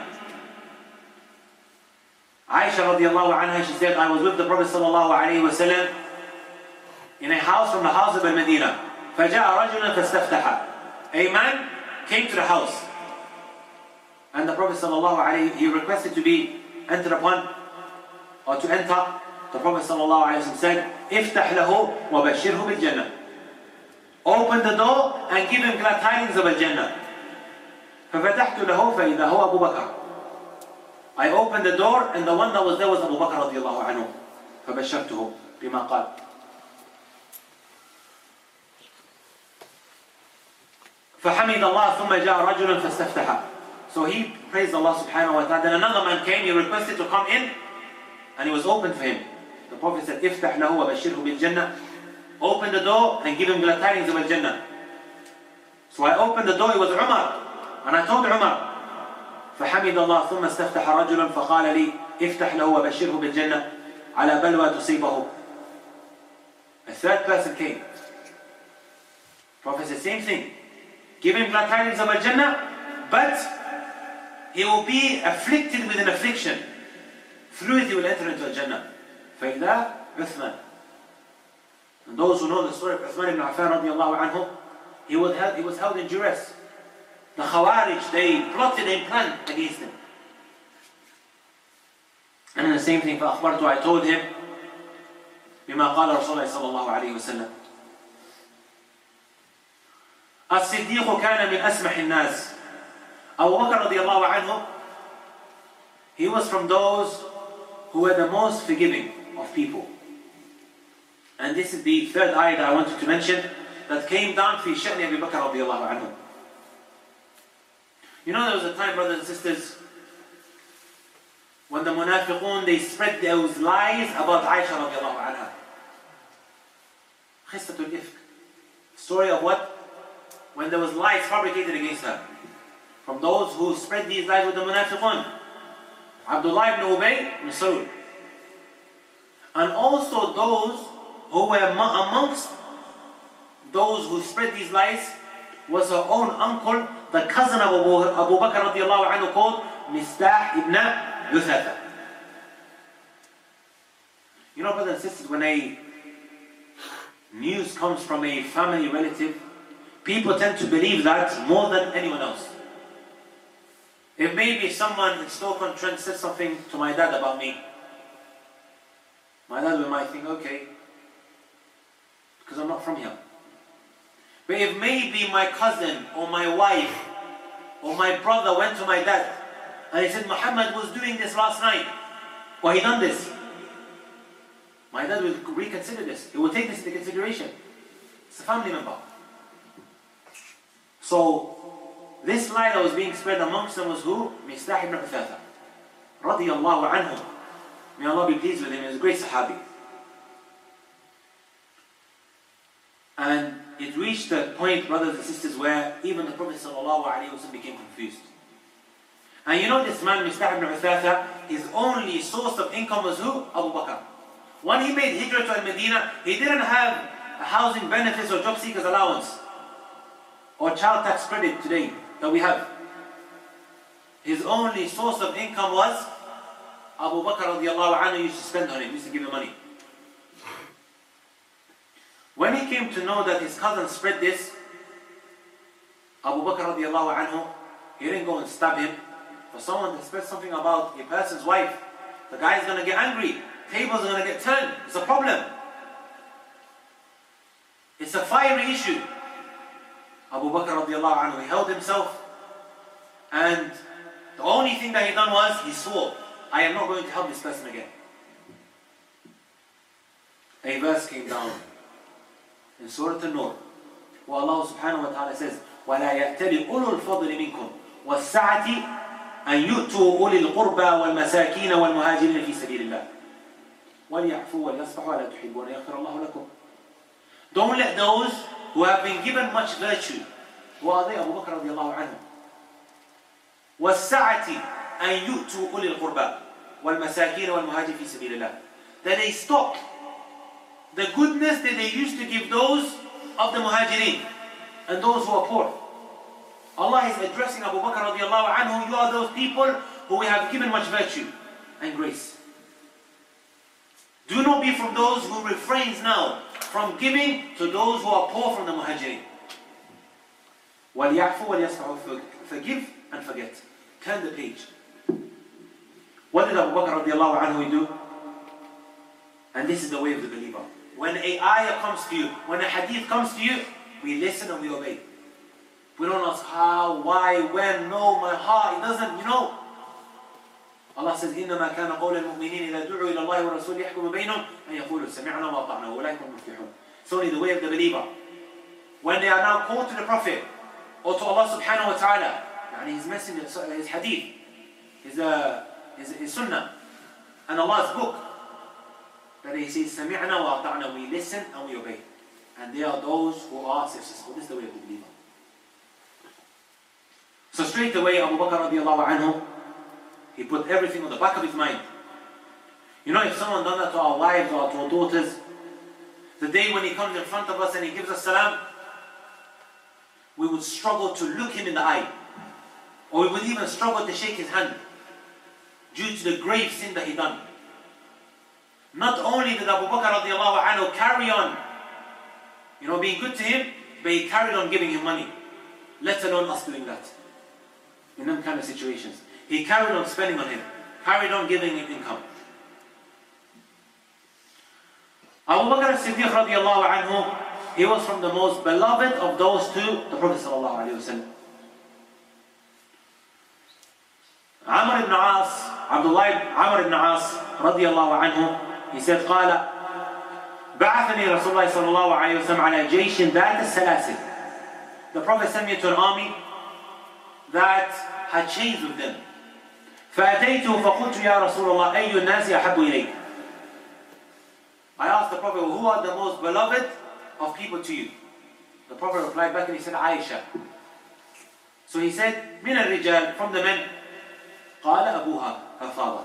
Aisha radiallahu anha, she said, I was with the Prophet sallallahu alayhi wa sallam in a house from the house of Al-Madinah. فَجَاءَ رَجُلًا فَاسْتَفْتَحَ. A man came to the house. And the Prophet sallallahu alayhi, he requested to be entered upon, or to enter. The Prophet sallallahu alayhi wa sallam said, افتح له وبشره بالجنة. Open the door and give him glad tidings of Al-Jannah. فَفَتَحْتُ لَهُ فَإِذَا هُوَ أَبُو بَكْرَ. I opened the door and the one that was there was Abu Bakr radiallahu anhu. فَبَشَّرْتُهُ بِمَا قَالَ. فَحَمِدَ اللَّهَ ثُمَّ جَاءَ رَجُلًا فَاسْتَفْتَحَ. So he praised Allah subhanahu wa ta'ala. Then another man came, he requested to come in, and it was opened for him. The Prophet said, افتح له وبشره بالجنة. Open the door and give him glad tidings of Al-Jannah. So I opened the door, it was Umar. And I told Umar, فحمد الله ثم استفتح رجلا فقال لي افتح له وبشره بالجنة على بلوى تصيبه. A third person came. Prophet said, same thing. Give him glad tidings of Al-Jannah, but he will be afflicted with an affliction. Through it he will enter into Al-Jannah. فإذا عثمان. And those who know the story of Uthman ibn Affan radiallahu anhu, he was held, he was held in duress. The Khawarij, they plotted and planned against him. And then the same thing, فأخبرته, I told him, بما قال رسول الله صلى الله عليه وسلم. الصديق كان من أسمح الناس. Abu Bakr radiallahu anhu, he was from those who were the most forgiving of people. And this is the third ayah that I wanted to mention that came down في شأن أبي بكر رضي الله عنه. You know, there was a time, brothers and sisters, when the munafiqun, they spread those lies about Aisha radiallahu anha. Khistatul Ifk. Story of what? When there was lies fabricated against her. From those who spread these lies with the munafiqun. Abdullah ibn Ubay ibn Salul. And also those who were amongst those who spread these lies was her own uncle, the cousin of Abu, Abu Bakr radiallahu anhu, called Mistah ibn Yuthatha. You know, brothers and sisters, when a news comes from a family relative, people tend to believe that more than anyone else. If maybe someone in Stoke-on-Trent said something to my dad about me, my dad might think, okay, because I'm not from here. But if maybe my cousin or my wife or my brother went to my dad and he said, Muhammad was doing this last night, or he done this, my dad will reconsider this. He will take this into consideration. It's a family member. So, this lie that was being spread amongst them was who? Mistah ibn Yuthatha. Radiyallahu anhu. May Allah be pleased with him. He was a great Sahabi. And it reached a point, brothers and sisters, where even the Prophet ﷺ became confused. And you know this man, Mistah ibn Yuthatha, his only source of income was who? Abu Bakr. When he made hijrah to Al-Madinah, he didn't have a housing benefits or job seekers allowance or child tax credit today that we have. His only source of income was Abu Bakr radiallahu anhu used to spend on him, used to give him money. When he came to know that his cousin spread this, Abu Bakr radiallahu anhu, he didn't go and stab him. For someone to spread something about a person's wife, the guy is going to get angry. tables are going to get turned. It's a problem. It's a fiery issue. Abu Bakr radiallahu anhu, he held himself, and the only thing that he done was, he swore, I am not going to help this person again. A verse came down in Surah An-Nur, where Allah subhanahu wa ta'ala says, وَلَا يَأْتَلِ أُولُو الْفَضْلِ مِنْكُمْ وَالسَّعَةِ أَنْ يُؤْتُوا أُولِي الْقُرْبَى وَالْمَسَاكِينَ وَالْمُهَاجِرِينَ فِي سَبِيلِ اللَّهِ وَلْيَعْفُوا وَلْيَصْفَحُوا وَلَا تُحِبُّونَ يَغْفِرَ اللَّهُ لَكُمْ. Don't let those who have been given much virtue, who are they? Abu Bakr radiallahu anhu. وَالسَّعَةِ أَنْ يُؤْتُوا أُولِي الْقُرْبَى وَالْمَسَاكِينَ وَالْمُهَاجِرِينَ فِي سَبِيلِ اللَّهِ. That they stop the goodness that they used to give those of the muhajirin and those who are poor. Allah is addressing Abu Bakr radiallahu anhu, you are those people who we have given much virtue and grace. Do not be from those who refrains now from giving to those who are poor from the muhajirin. وَلْيَعْفُوا وَلْيَصْفَحُوا. Forgive and forget. Turn the page. What did Abu Bakr radiallahu anhu do? And this is the way of the believer. When a ayah comes to you, when a hadith comes to you, we listen and we obey. We don't ask how, why, when, no, my heart, it doesn't, you know. Allah says, إِنَّمَا كَانَ قَوْلَ الْمُؤْمِنِينَ إِذَا دُعُوا إِلَى اللَّهِ وَرَسُولِهِ يَحْكُمُ بَيْنَهُمْ أَنْ يَقُولُوا سَمِعْنَا وَأَطَعْنَا وَأُولَٰئِكَ هُمُ الْمُفْلِحُونَ. It's only the way of the believer. When they are now called to the Prophet, or to Allah subhanahu wa ta'ala, yani his messenger, his hadith, his, uh, his, his sunnah, and Allah's book, that he says, سَمِعْنَا وَأَطَعْنَا, we listen and we obey. And they are those who are successful. This is the way of the believer. So straight away, Abu Bakr radiallahu anhu, he put everything on the back of his mind. You know, if someone done that to our wives or to our daughters, the day when he comes in front of us and he gives us salam, we would struggle to look him in the eye. Or we would even struggle to shake his hand due to the grave sin that he done. Not only did Abu Bakr radiallahu anhu carry on, you know, being good to him, but he carried on giving him money. Let alone us doing that. In them kind of situations. He carried on spending on him. Carried on giving him income. Abu Bakr as-Siddiq radiallahu anhu, he was from the most beloved of those to the Prophet sallallahu alayhi wa sallam. Amr ibn As, Abdullah Amr ibn As radiallahu anhu, he said, قال بعثني رسول الله صلى الله عليه وسلم على جيش ذات السلاسل. The Prophet sent me to an army that had chains with them. فأتيته فقلت يا رسول الله أي الناس أحب إليك. I asked the Prophet, well, who are the most beloved of people to you? The Prophet replied back and he said, Aisha. So he said, من الرجال, from the men. قال أبوها, her father.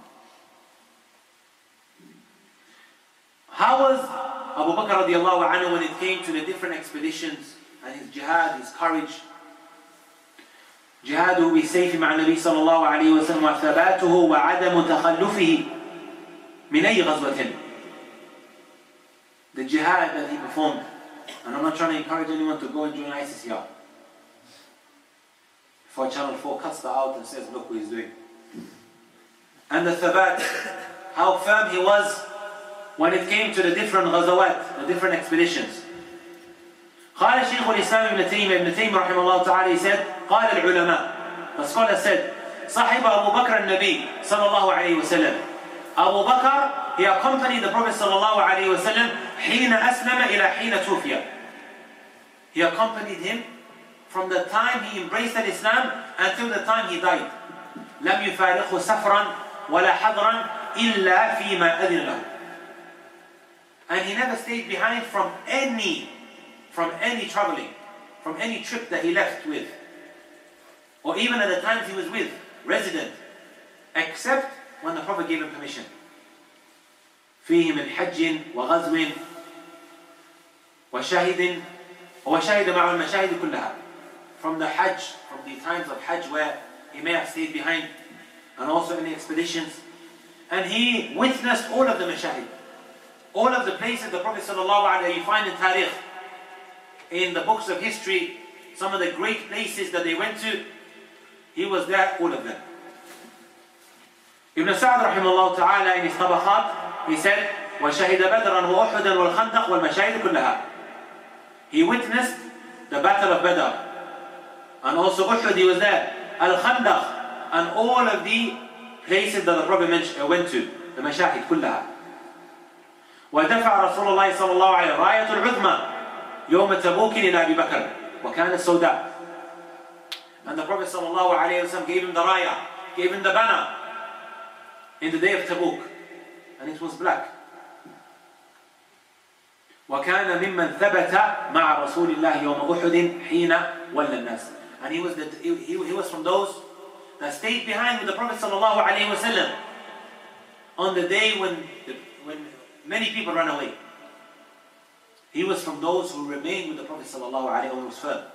How was Abu Bakr radiallahu anhu when it came to the different expeditions and his jihad, his courage? جهاده بالسيف مع النبي صلى الله عليه وسلم وثباته وعدم تخلفه من أي غزوة. The jihad that he performed, and I'm not trying to encourage anyone to go and join ISIS here. Before Channel four cuts that out and says, look what he's doing. And the thabat, how firm he was when it came to the different ghazawat, the different expeditions. قال شيخ الإسلام ابن تيمية ابن تيمية رحمه الله تعالى, he said, قال العلماء, the scholar said, صاحب أبو بكر النبي صلى الله عليه وسلم. Abu Bakr, he accompanied the Prophet صلى الله عليه وسلم حين أسلم إلى حين توفي. He accompanied him from the time he embraced Islam until the time he died. لم يفارقه سفرا ولا حضرا إلا فيما أذن له. And he never stayed behind from any from any traveling, from any trip that he left with, or even at the times he was with, resident, except when the Prophet gave him permission. فيه من حج وغزو وشاهد وشاهد مع المشاهد كلها. From the Hajj, from the times of Hajj where he may have stayed behind, and also in the expeditions. And he witnessed all of the mashahid, all of the places the Prophet sallallahu alaihi wasallam, you find in Tariq, in the books of history, some of the great places that they went to, he was there, all of them. Ibn Sa'd rahimahullah ta'ala in his Tabaqat, he said, وَشَهِدَ بَدْرًا وَأُحُدًا وَالْخَنْدَقْ وَالْمَشَاهِدِ كُلَّهَا. He witnessed the battle of Badr. And also Uhud, he was there. Al-Khandaq, and all of the places that the Prophet went to. The Mashahid كلها. ودفع رسول الله صلى الله عليه وسلم راية العظمى يوم تبوك إلى أبي بكر وكان السوداء. And the Prophet صلى الله عليه وسلم gave him the raya, gave him the banner in the day of Tabuk, and it was black. وكان ممن ثبت مع رسول الله يوم أحد حين ولى الناس. And he was the, he, he was from those that stayed behind with the Prophet صلى الله عليه وسلم on the day when the, when many people ran away. He was from those who remained with the Prophet صلى الله عليه وسلم was firm.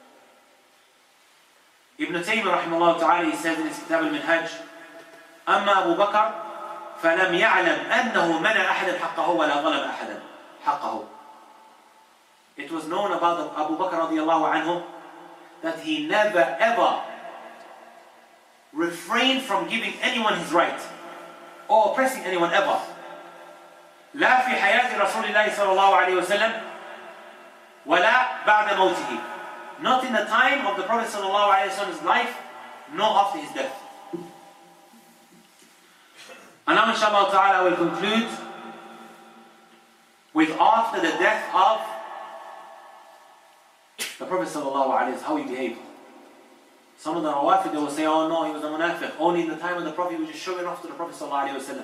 Ibn Taymiyyah رحمه الله تعالى, he says in his كتاب المنهج, أما أبو بكر فلم يعلم أنه منع أحدا حقه ولا ظلم أحدا حقه. It was known about Abu Bakr رضي الله عنه that he never ever refrained from giving anyone his right or oppressing anyone ever. لا في حياة رسول الله صلى الله عليه وسلم ولا بعد موته. Not in the time of the Prophet صلى الله عليه وسلم's life, nor after his death. And now inshallah ta'ala I will conclude with after the death of the Prophet صلى الله عليه وسلم, how he behaved. Some of the Rawafid, they will say, oh no, he was a munafiq. Only in the time of the Prophet he was just showing off to the Prophet صلى الله عليه وسلم.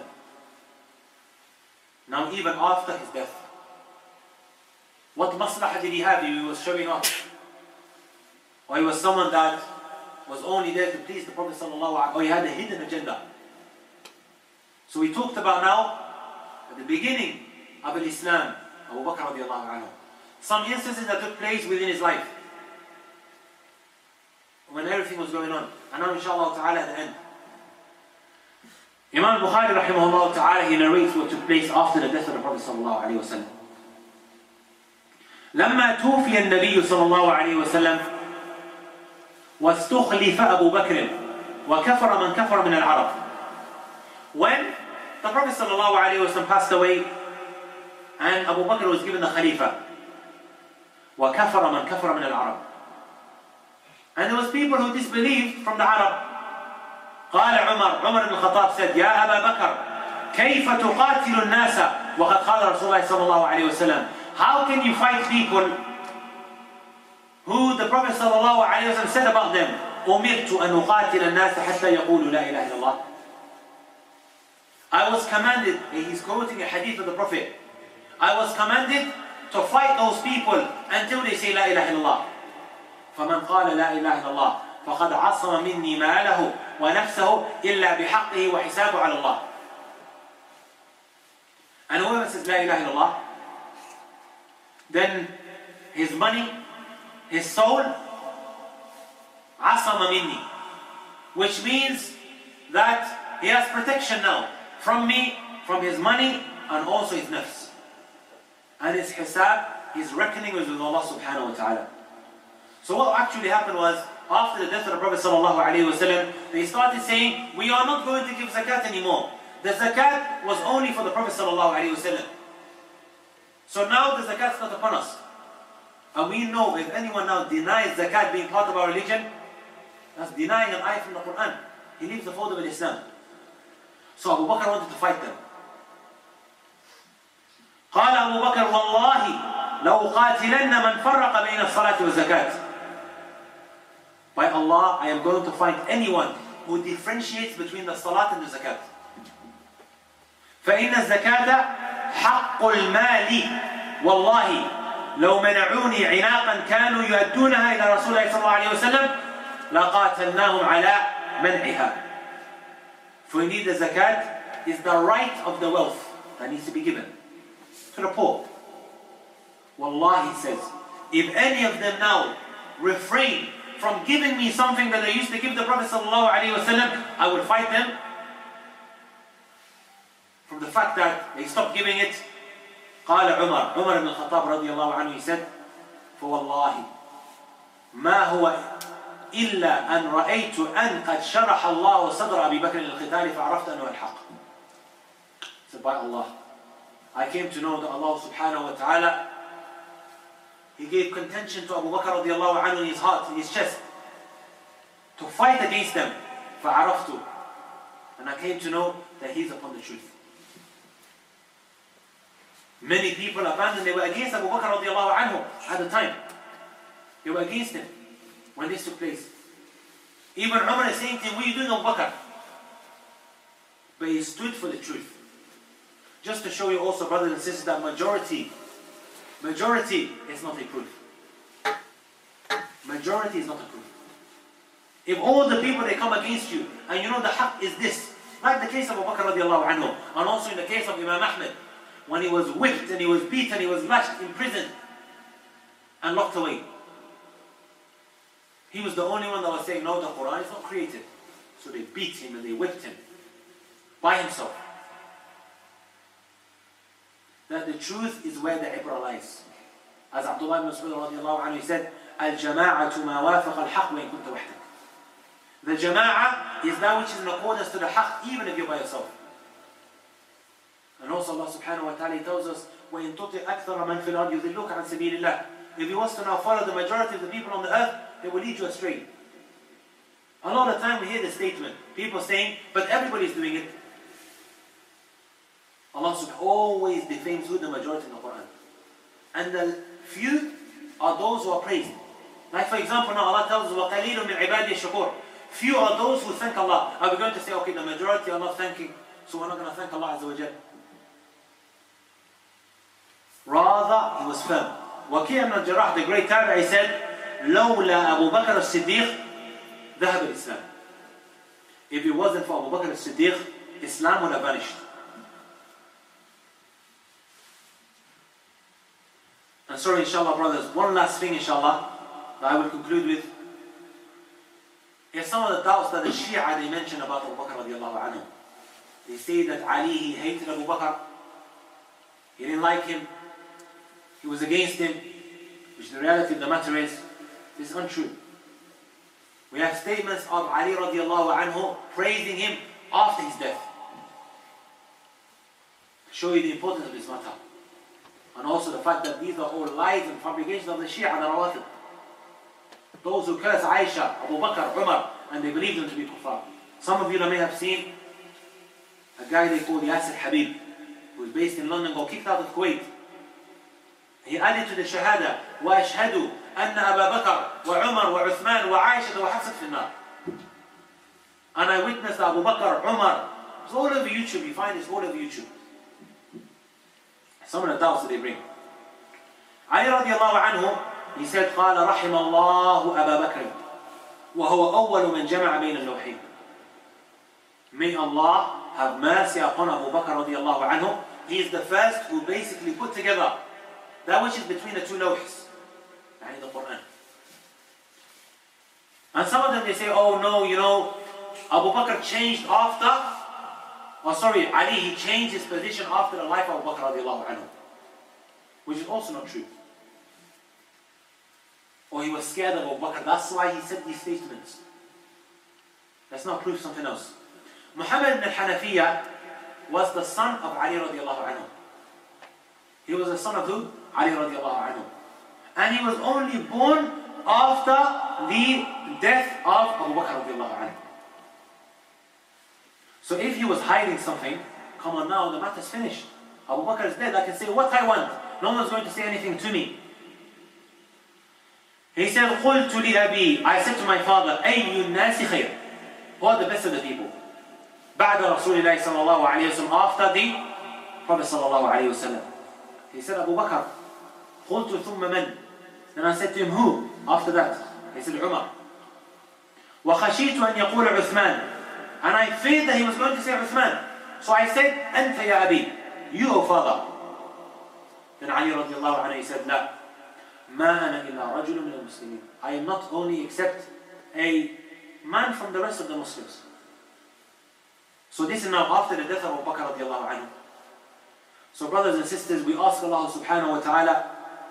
Now even after his death, what maslahah did he have? He was showing off. Or he was someone that was only there to please the Prophet sallallahu alaihi wasallam, or he had a hidden agenda. So we talked about now, at the beginning of Islam, Abu Bakr radiallahu anhu, some instances that took place within his life, when everything was going on. And now inshallah ta'ala at the end, Imam Bukhari rahimahullah ta'ala, he narrates what took place after the death of the Prophet sallallahu alaihi wasallam. لما توفي النبي صلى الله عليه وسلم واستخلف أبو بكر وكفر من كفر من العرب. When the Prophet صلى الله عليه وسلم passed away and Abu Bakr was given the Khalifa, وكفر من كفر من العرب, and there was people who disbelieved from the Arab. قال عمر عمر بن الخطاب said, يا أبا بكر كيف تقاتل الناس وقد قال رسول الله صلى الله عليه وسلم, how can you fight people who the Prophet صلى الله عليه وسلم said about them, أمرت أن أقاتل الناس حتى يقولوا لا إله إلا الله. I was commanded, he's quoting a hadith of the Prophet, I was commanded to fight those people until they say لا إله إلا الله. فمن قال لا إله إلا الله فقد عصم مني ماله ونفسه إلا بحقه وحسابه على الله. And whoever says لا إله إلا الله, then his money, his soul, عصم مني, which means that he has protection now from me, from his money, and also his nafs. And his hisab, his reckoning was with Allah subhanahu wa ta'ala. So what actually happened was, after the death of the Prophet sallallahu alaihi wasallam, they started saying, we are not going to give zakat anymore. The zakat was only for the Prophet sallallahu alaihi wasallam. So now the zakat is not upon us. And we know if anyone now denies zakat being part of our religion, that's denying an ayah from the Quran. He leaves the fold of Islam. So Abu Bakr wanted to fight them. قال أبو بكر والله لو قاتلن من فرق بين الصلاة والزكاة. By Allah, I am going to fight anyone who differentiates between the salat and the zakat. فإن الزكاة حق المال والله لو منعوني عناقا كانوا يؤدونها إلى رسول الله صلى الله عليه وسلم لقاتلناهم على منعها. For indeed the zakat is the right of the wealth that needs to be given to the poor. Wallah, he says, if any of them now refrain from giving me something that they used to give the Prophet sallallahu alaihi wasallam, I will fight them from the fact that they stopped giving it. قال عمر عمر بن الخطاب رضي الله عنه, he said, فوالله ما هو إلا أن رأيت أن قد شرح الله صدر أبي بكر للقتال فعرفت أنه الحق. said, by Allah, I came to know that Allah subhanahu wa ta'ala, He gave contention to Abu Bakr radiallahu anhu in his heart, in his chest, to fight against them. فَعَرَفْتُ. And I came to know that he's upon the truth. Many people abandoned, they were against Abu Bakr radiallahu anhu at the time. They were against him when this took place. Even Umar is saying to him, what are you doing, Abu Bakr? But he stood for the truth. Just to show you also, brothers and sisters, that majority, majority is not a proof. Majority is not a proof. If all the people, they come against you, and you know the haqq is this, like the case of Abu Bakr radiallahu anhu, and also in the case of Imam Ahmed, when he was whipped and he was beaten, he was lashed, imprisoned, and locked away. He was the only one that was saying, no, the Quran is not created. So they beat him and they whipped him by himself. That the truth is where the ibrah lies. As Abdullah ibn Mas'ud radiallahu anhu said, Al-jama'atu ma wafaqa al-haq wa in kunta wahdak. The jama'ah is that which is in accordance to the haqq, even if you're by yourself. And also Allah subhanahu wa ta'ala tells us, وَإِن تُطِعْ أَكْثَرَ مَنْ فِي الْأَرْضِ يُضِلُّكَ عَنْ سَبِيلِ اللَّهِ. If you was to now follow the majority of the people on the earth, they will lead you astray. A lot of time we hear the statement, people saying, but everybody's doing it. Allah subhanahu always defames who the majority in the Quran. And the few are those who are praised. Like for example now Allah tells us, وَقَلِيلٌ مِنْ عِبَادِي الشَّكُورِ. Few are those who thank Allah. Are we going to say, okay, the majority are not thanking, so we're not going to thank Allah Azza wa Jal? Rather, he was firm. Waqi' ibn al-Jarrah, the great tabi'i, said, لولا أبو بكر الصديق ذهب الإسلام. If it wasn't for Abu Bakr as-Siddiq, Islam would have vanished. And sorry, inshallah, brothers, one last thing, inshallah, that I will conclude with is some of the doubts that the Shia they mention about Abu Bakr radiallahu anhu. They say that Ali, he hated Abu Bakr, he didn't like him, he was against him, which the reality of the matter is, this is untrue. We have statements of Ali radiallahu anhu praising him after his death. To show you the importance of this matter. And also the fact that these are all lies and fabrications of the Shia and the Rawatib. Those who curse Aisha, Abu Bakr, Umar, and they believe them to be kuffar. Some of you may have seen a guy they call Yasir Habib, who is based in London, got kicked out of Kuwait. He added to the Shahada, وَأَشْهَدُ أَنَّ أَبَا بَكْرَ وَعُمَرْ وَعُثْمَانْ وَعَائِشَةَ وَحَفْصَةَ فِي النَّارِ. And I witnessed Abu Bakr, Umar. It's all over YouTube, you find this all over YouTube. Some of the doubts that they bring. Ali radiallahu anhu, he said, قال رحم الله أبا بكر وهو أول من جمع بين اللوحين. May Allah have mercy upon Abu Bakr radiallahu anhu. He is the first who basically put together that which is between the two lawhs, يعني the Quran. And some of them they say, oh no, you know, Abu Bakr changed after, or sorry, Ali, he changed his position after the life of Abu Bakr radiallahu anhu, which is also not true. Or he was scared of Abu Bakr, that's why he said these statements. That's not proof, something else. Muhammad ibn al-Hanafiya was the son of Ali radiallahu anhu. He was the son of who? Ali radiallahu anhu. And he was only born after the death of Abu Bakr radiallahu anhu. So if he was hiding something, come on now, the matter's finished. Abu Bakr is dead, I can say what I want. No one's going to say anything to me. He said, قُلْتُ لِأَبِي, I said to my father, أَيُّ النَّاسِ خَيْرٌ, who are the best of the people? بعد رسول الله صلى الله عليه وسلم, after the Prophet صلى الله عليه وسلم. He said, Abu Bakr. قُلْتُ ثُمَّ مَنْ, then I said to him, who? After that, he said, Umar. وَخَشِيتُ أَنْ يَقُولَ عُثْمَانَ, and I feared that he was going to say Uthman. So I said, أَنْتَ يَا أَبِي, you, O father. Then Ali radiallahu anhu, he said, لا, مَا أَنَا إِلَّا رَجُلٌ مِنَ الْمُسْلِمِينَ, I am not only except a man from the rest of the Muslims. So this is now after the death of Abu Bakr radiallahu anhu. So brothers and sisters, we ask Allah subhanahu wa ta'ala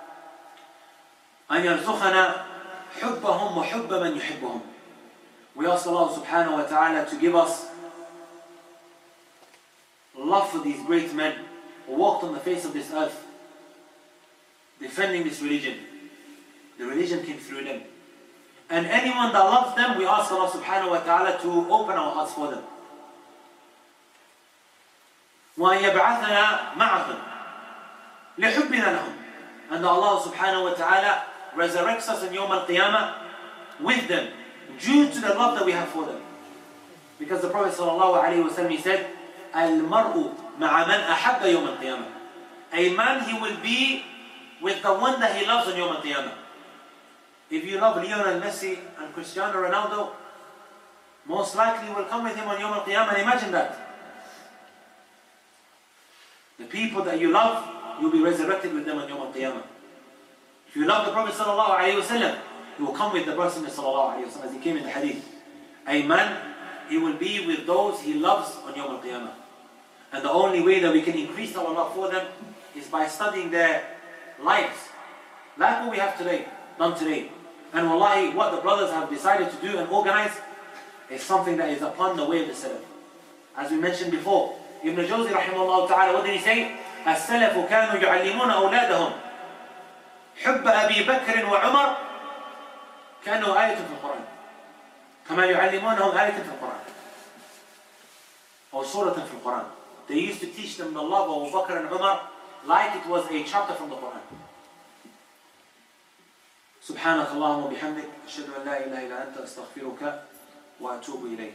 أن يرزقنا حبهم وحب من يحبهم. We ask Allah subhanahu wa ta'ala to give us love love for these great men who walked on the face of this earth, defending this religion. The religion came through them. And anyone that loves them, we ask Allah subhanahu wa ta'ala to open our hearts for them. وَأَن يَبْعَثَنَا مَعَهُمْ لِحُبِّنَا لَهُمْ. And Allah subhanahu wa ta'ala resurrects us in Yawm al-Qiyamah with them, due to the love that we have for them. Because the Prophet sallallahu alayhi wa sallam, he said, الْمَرْءُ مَعَ مَنْ أَحَبَّ يَوْمَ الْقِيَامَةِ. A man, he will be with the one that he loves on Yawm al-Qiyamah. If you love Lionel Messi and Cristiano Ronaldo, most likely you will come with him on Yawm al-Qiyamah. Imagine that. The people that you love, you'll be resurrected with them on Yawm al-Qiyamah. If you love the Prophet sallallahu alayhi wa sallam, you will come with the Prophet sallallahu alayhi wa sallam, as he came in the hadith. A man, he will be with those he loves on Yawm al-Qiyamah. And the only way that we can increase our love for them is by studying their lives. Like what we have today, done today. And wallahi, what the brothers have decided to do and organize is something that is upon the way of the Salaf. As we mentioned before, Ibn Jawzi rahimahullah ta'ala, what did he say? السلف كانوا يعلمون أولادهم حب أبي بكر وعمر كانوا آية في القرآن كما يعلمونهم آية في القرآن أو سورة في القرآن. They used to teach them the love of Abu Bakr and Umar like it was a chapter from the Quran. سبحانك اللهم وبحمدك أشهد أن لا إله إلا أنت أستغفرك وأتوب إليك.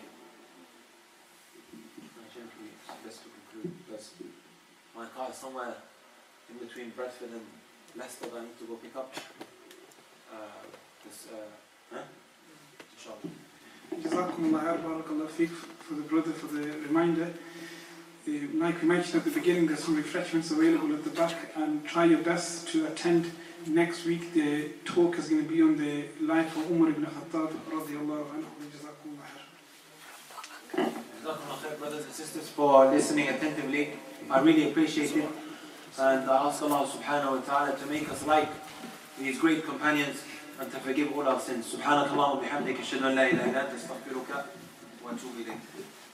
Just to conclude, because my car is somewhere in between Bradford and Leicester that I need to go pick up. Uh, this, uh, huh? Inshallah. Jazakumullah, barakallah feek, for the brother for the reminder. Uh, like we mentioned at the beginning, there's some refreshments available at the back, and try your best to attend next week. The talk is going to be on the life of Umar ibn Khattab radiyallahu anhu. Jazakumullah khair. Jazakumullah khair, brothers and sisters, for listening attentively. I really appreciate it. And I ask Allah subhanahu wa ta'ala to make us like these great companions and to forgive all our sins. Subhanakallah wa bihamdika ashhadu an la ilaha illa anta astaghfiruka wa atubu ilayk.